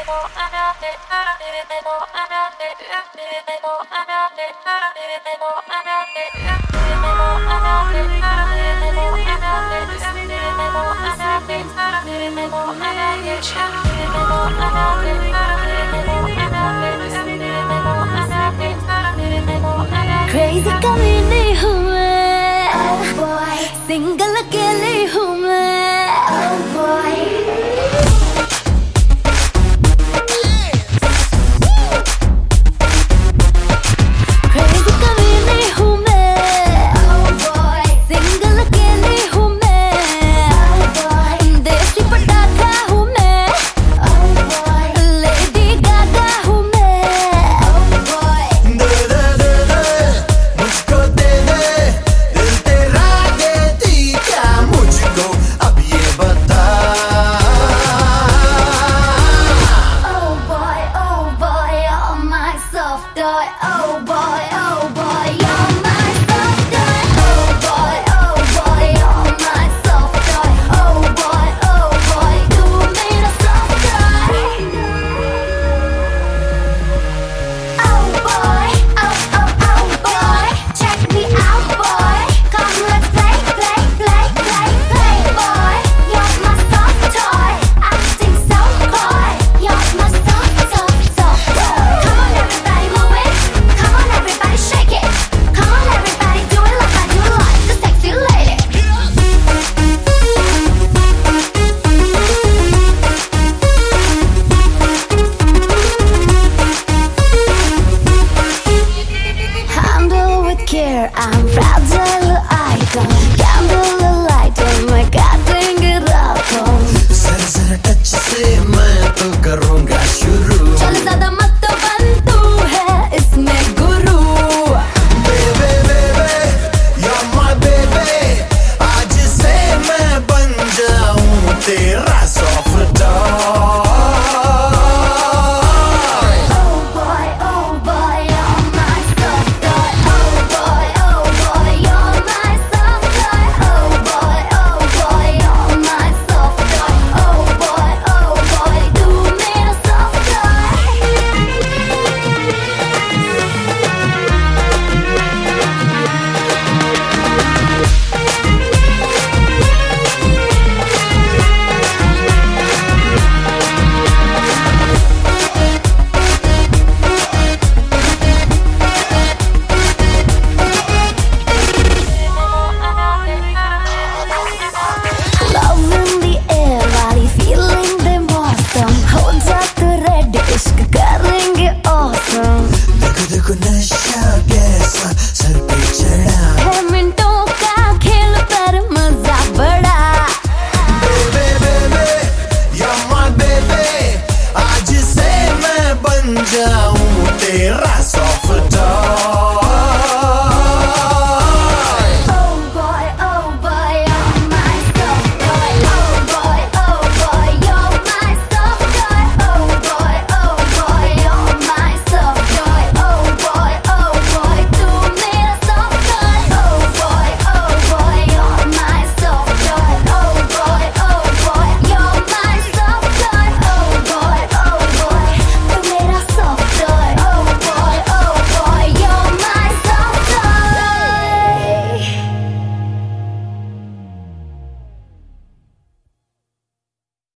Crazy कमीनी हूँ मैं, oh boy, सिंगल अकेली हूँ मैं, oh boy. Crazy कमीनी हूँ मैं, oh boy, सिंगल अकेली हूँ मैं, oh boy. देसी पटाखा हूँ मैं, oh boy, लेडी गागा हूँ मैं, oh boy. दे दे दे दे मुझको दे दे दिल तेरा देती क्या मुझको अब ये बता. Oh boy, you're my soft toy. Oh boy, you're my soft toy. Oh boy, you're my soft toy. Oh boy, तू मेरा soft toy. Oh boy, check me out boy. Come let's play, boy. You're my soft toy, acting so coy. You're my soft toy. Come on everybody move it, come on everybody shake it, come on everybody do it like I do like the sexy lady. Handle with care, I'm fragile, I don't candle the light, oh my god, bring it up, oh. जरा जरा touch से मैं तो करूँगा शुरू. चल ज़्यादा मत तो बन, तू है इसमें गुरु. Baby baby you're my baby आज से मैं बन जाऊँ तेरा soft toy. Oh boy, you're my soft toy. Oh boy, you're my soft toy. Oh boy, you're my soft toy. Oh boy, तू मेरा soft toy. Love in the air, body feeling the mौसम. हो जा तू ready, इश्क करेंगे awesome. देखो देखो नशा कैसा सर पे चढ़ा. है मिनटों का खेल पर मजा बड़ा. Baby baby you're my baby आज से मैं बन जाऊँ तेरा